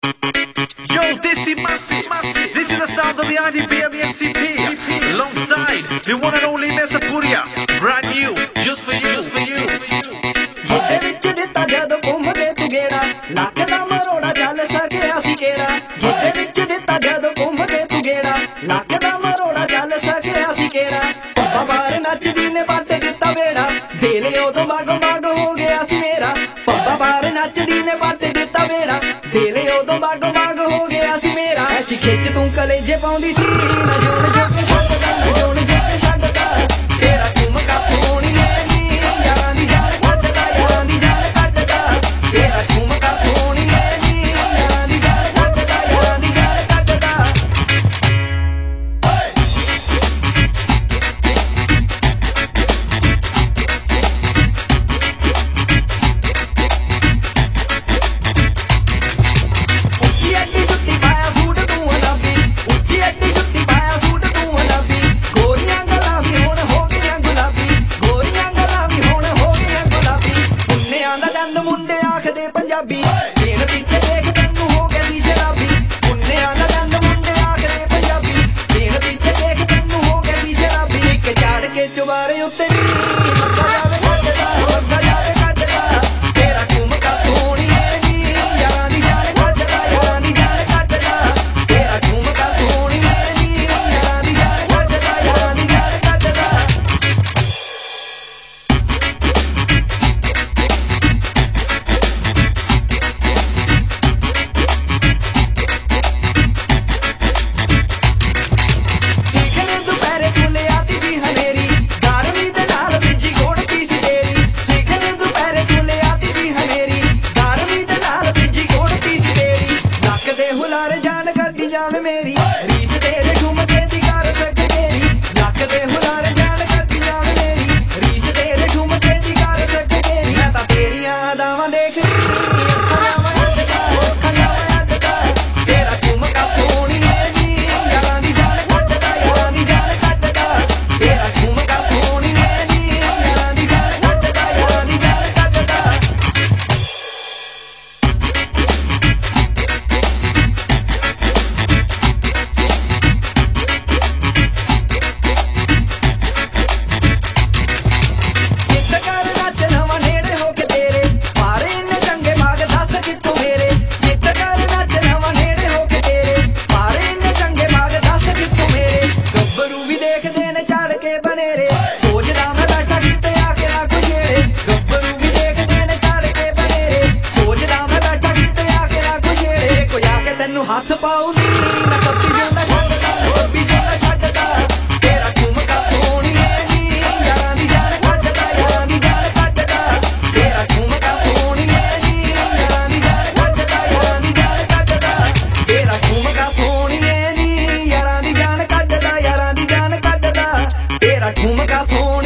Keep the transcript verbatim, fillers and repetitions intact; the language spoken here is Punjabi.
Yo, this is massive. This is the sound of the I D P and the M C P. Alongside the one and only Mesapuria. Brand new, just for you, just for you. ਜਿਹਦੇ ਵਿੱਚ ਦਿੱਤਾ ਜਦ ਘੁੰਮਦੇ ਤੂੰ ਗੇੜਾ ਲੱਖ ਦਾ ਮਰੋੜਾ ਚੱਲ ਸਕਿਆ ਸੀ ਕਿਹੜਾ ਜਿਹਦੇ ਵਿੱਚ ਦਿੱਤਾ ਜਦ ਘੁੰਮਦੇ ਤੂੰ ਗੇੜਾ ਲੱਖ ਦਾ ਮਰੋੜਾ ਚੱਲ ਸਕਿਆ ਸੀ ਕਿਹੜਾ ਪੱਪਾ ਬਾਰ ਨੱਚਦੀ ਨੇ ਵੱਟ ਦਿੱਤਾ ਵੇੜਾ ਦਿਲ ਉਦੋਂ ਮਾਗੋ ਮਾਗੋ ਹੋ ਗਿਆ ਸੀ ਮੇਰਾ ਪੱਪਾ ਬਾਰ ਨੱਚਦੀ ਨੇ ਵੱਟ ਦਿੱਤਾ ਵੇੜਾ ਦਿਲ ਉਦੋਂ ਮਾਗੋ ਮਾਗੋ ਹੋ ਗਿਆ ਸੀ ਮੇਰਾ ਐਸੀ ਖਿੱਚ ਤੂੰ ਕਲੇਜੇ ਪਾਉਂਦੀ ਸੀ ਨਾ ਜੋੜ ਜੱਟ ਛੱਡਦਾ ਨਾ ਜੋੜ ਜੱਟ ਛੱਡਦਾ ਤੇਰਾ ਝੁਮਕਾ ਸੋਹਣੀਏ ਨੀ ਯਾਰਾਂ ਦੀ ਜਾਨ ਕੱਢਦਾ ਯਾਰਾਂ ਦੀ ਜਾਨ ਕੱਢਦਾ ਤੇਰਾ ਝੁਮਕਾ ਸੋਹਣੀਏ ਨੀ ਯਾਰਾਂ ਦੀ ਜਾਨ ਕੱਢਦਾ ਯਾਰਾਂ ਦੀ ਜਾਨ ਕੱਢਦਾ ਉੱਚੀ ਅੱਡੀ ਜੁੱਤੀ ਪਾਇਆ ਸੂਟ ਤੂੰ ਅਨਾਬੀ ਉੱਚੀ ਅੱਡੀ ਜੁੱਤੀ ਪਾਇਆ ਸੂਟ ਤੂੰ ਅਨਾਬੀ ਗੋਰੀਆਂ ਗੱਲਾਂ ਵੀ ਹੁਣ ਹੋ ਗਈਆਂ ਗੁਲਾਬੀ ਗੋਰੀਆਂ ਗੱਲਾਂ ਵੀ ਹੁਣ ਹੋ ਗਈਆਂ ਗੁਲਾਬੀ ਮੁੰਨਿਆਂ ਦਾ ਦੰਦ ਮੁੰਡੇ ਆਖਦੇ ਪੰਜਾਬੀ ਪੀਣ ਪੀਤੇ ਦੇਖ ਤੈਨੂੰ ਹੋ ਗਈ ਸੀ ਸ਼ਰਾਬੀ ਮੁੰਨਿਆਂ ਦਾ ਦੰਦ ਮੁੰਡੇ ਆਖਦੇ ਪੰਜਾਬੀ ਪੀਣ ਪੀਤੇ ਦੇਖ ਤੈਨੂੰ ਹੋ ਗਈ ਸੀ ਸ਼ਰਾਬੀ ਇੱਕ ਝਾੜ ਕੇ ਚੁਬਾਰੇ ਉੱਤੇ ਨੀ ਮੱਗਾ ਜਾਵੇ ਕੱਢਦਾ ਮੱਗਾ ਜਾਵੇ ਕੱਢਦਾ ਤੇਰਾ ਝੁਮਕਾ ਸੋਹਣੀਏ ਨੀ ਯਾਰਾਂ ਦੀ ਜਾਨ ਕੱਢਦਾ ਯਾਰਾਂ ਦੀ ਜਾਨ ਕੱਢਦਾ ਤੇਰਾ ਝੁਮਕਾ ਸੋਹਣੀਏ ਨੀ ਯਾਰਾਂ ਦੀ ਜਾਨ ਕੱਢਦਾ ਯਾਰਾਂ ਦੀ ਜਾਨ ਕੱਢਦਾ ਸਿੱਖਣੇ ਦੁਪਹਿਰੇ ਫੁੱਲੇ ਆਤੀ ਸੀ ਹਨੇਰੀ ਦਾਰਵੀ ਦੇ ਨਾਲ ਵਿੱਜੀ ਗੋੜ ਪੀ ਸੀ ਤੇਰੀ ਸਿੱਖਣੇ ਦੁਪਹਿਰੇ ਫੁੱਲੇ ਆਤੀ ਸੀ ਹਨੇਰੀ ਦਾਰਵੀ ਦੇ ਨਾਲ ਵਿੱਜੀ ਗੋੜ ਪੀ ਸੀ ਤੇਰੀ ਲੱਕ ਦੇ ਹੁਲਾਰੇ ਜਾਨ ਕੱਢੀ ਜਾਵੇ ਮੇਰੀ ਰੀਸ ਤੇਰੇ ਝੁਮਕੇ ਦੀ ਕਰ ਸਕੇ ਤੇਰੀ ਲੱਕ ਦੇ ਹੁਲਾਰੇ ਜਾਨ ਕੱਢੀ ਜਾਵੇ ਮੇਰੀ ਰੀਸ ਤੇਰੇ ਝੁਮਕੇ ਦੀ ਕਰ ਸਕੇ ਤੇਰੀ ਮੈਂ ਤਾਂ ਤੇਰੀਆਂ ਅਦਾਵਾਂ ਦੇਖਦੀ ਅੱਖਾਂ ਮੈਂ ਅੱਡਦਾ ਅੱਖਾਂ ਮੈਂ ਅੱਡਦਾ ਤੇਰਾ ਝੁਮਕਾ ਸੋਹਣੀਏ ਨੀ ਯਾਰਾਂ ਦੀ ਜਾਨ ਕੱਢਦਾ ਯਾਰਾਂ ਦੀ ਜਾਨ ਕੱਢਦਾ ਤੇਰਾ ਝੁਮਕਾ ਸੋਹਣੀਏ ਨੀ ਯਾਰਾਂ ਦੀ ਜਾਨ ਕੱਢਦਾ ਯਾਰਾਂ ਦੀ ਜਾਨ ਕੱਢਦਾ ਕਿੱਥੇ ਕਰ ਨੱਚ ਨਵਾਂ ਨੇੜੇ ਹੋ ਕੇ ਤੇਰੇ ਮਾਰੇ ਇੰਨੇ ਚੰਗੇ ਬਾਗ ਦੱਸ ਕਿੱਥੋਂ ਮੇਰੇ ਕਿੱਥੇ ਕਰ ਨੱਚ ਨਵਾਂ ਨੇੜੇ ਹੋ ਕੇ ਤੇਰੇ ਮਾਰੇ ਇੰਨੇ ਚੰਗੇ ਬਾਗ ਦੱਸ ਕਿੱਥੋਂ ਮੇਰੇ ਗੱਭਰੂ ਵੀ ਦੇਖਦੇ ਨੇ ਝਾੜ ਕੇ ਬਨੇਰੇ ਸੋਚਦਾ ਮੈਂ ਬੈਠਾ ਕਿਤੇ ਆ ਕੇ ਆ ਕੁਛੇੜੇ ਗੱਭਰੂ ਵੀ ਦੇਖਦੇ ਨੇ ਝਾੜ ਕੇ ਬਨੇਰੇ ਸੋਚਦਾ ਮੈਂ ਬੈਠਾ ਕਿਤੇ ਆ ਕੇ ਆ ਕੁਛੇੜੇ ਕੋਈ ਆ ਕੇ ਤੈਨੂੰ ਹੱਥ ਪਾਉ ਨੀ ਮੈਂ ਸੱਬੀ ਜਿੰਦਾ ਛੱਡਦਾ ਸੱਬੀ ਜਿੰਦਾ ਛੱਡਦਾ ਤੇਰਾ ਝੁਮਕਾ ਸੋਹਣੀਏ ਨੀ ਯਾਰਾਂ ਦੀ ਜਾਨ ਕੱਢਦਾ ਯਾਰਾਂ ਦੀ ਜਾਨ ਕੱਢਦਾ ਤੇਰਾ ਝੁਮਕਾ ਸੋਹਣੀਏ ਨੀ ਯਾਰਾਂ ਦੀ ਜਾਨ ਕੱਢਦਾ ਯਾਰਾਂ ਦੀ ਜਾਨ ਕੱਢਦਾ ਤੇਰਾ ਝੁਮਕਾ ਸੋਹਣੀਏ ਨੀ ਯਾਰਾਂ ਦੀ ਜਾਨ ਕੱਢਦਾ ਯਾਰਾਂ ਦੀ ਜਾਨ ਕੱਢਦਾ ਤੇਰਾ ਝੁਮਕਾ ਸੋਹਣੀਏ